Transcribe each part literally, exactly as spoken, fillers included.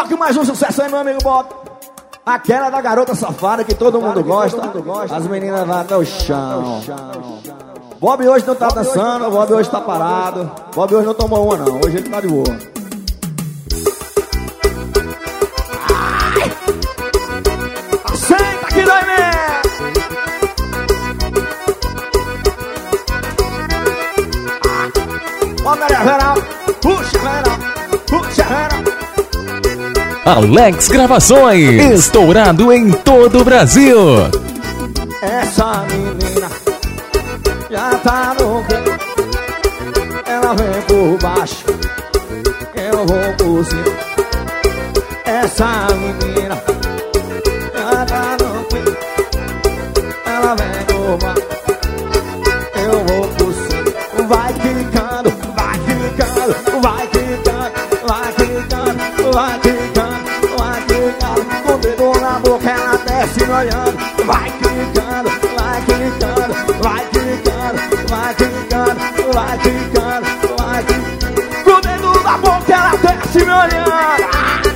Toque mais um sucesso aí, meu amigo Bob. Aquela da garota safada que todo mundo gosta. As meninas vão até o chão. Bob hoje não tá dançando, Bob hoje tá parado. Bob hoje não tomou uma não, hoje ele tá de boa. Aceita que dói mesmo. Ó, Maria Vera, puxa Vera, puxa Vera. Alex Gravações, estourado em todo o Brasil. Essa menina já tá no canto. Ela vem por baixo, eu vou por cima. Essa menina já tá no canto. Ela vem por baixo, eu vou por cima. Vai quicando, vai quicando, vai quicando, vai quicando, vai quicando. Com o dedo na boca ela desce me olhando. Vai quicando, vai quicando, vai quicando, vai quicando, vai quicando, vai quicando. Com o dedo na boca ela desce me olhando.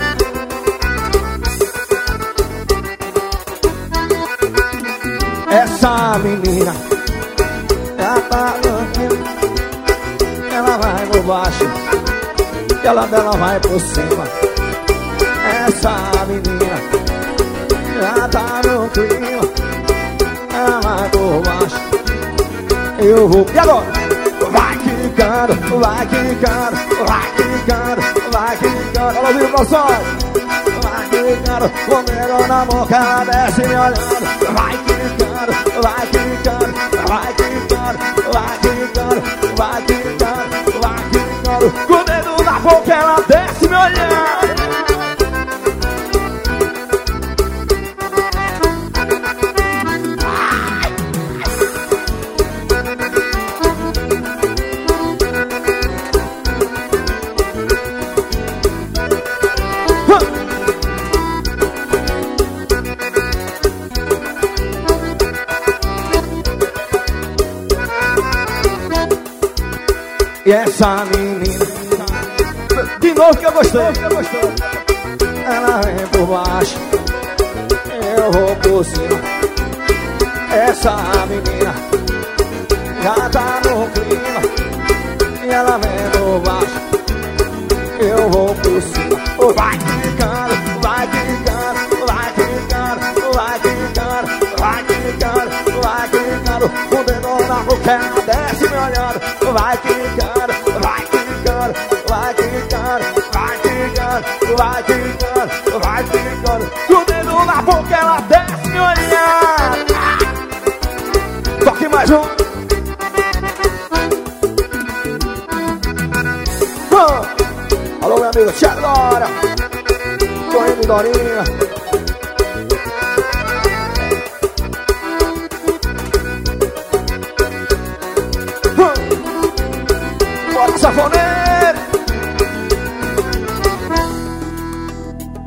Essa menina já tá louquinha. Ela vai por baixo, ela dela vai por cima. Essa menina já tá no clima. Ela vai por baixo, eu vou. E agora? Vai quicando, vai quicando, vai quicando, vai quicando. Olha o vídeo, professor. Vai quicando, com o dedo na boca ela desce me olhando. Vai quicando, vai quicando, vai quicando, vai quicando, vai quicando, vai quicando. Com o dedo na boca ela desce me olhando. E essa menina, de novo que eu gostei, ela vem por baixo, eu vou por cima. Essa menina já tá no clima. E ela vem por baixo, eu vou por cima. Vai quicando, vai quicando, vai quicando, vai quicando, vai quicando, vai quicando. Com o dedo na boca ela desce me olhando. Vai quicando, vai quicando, vai quicando, vai quicando, vai quicando, vai quicando. Com o dedo na boca ela desce me olhando. Toque mais um. Oh. Alô, meu amigo Thiago Dora, Toninho e Dorinha.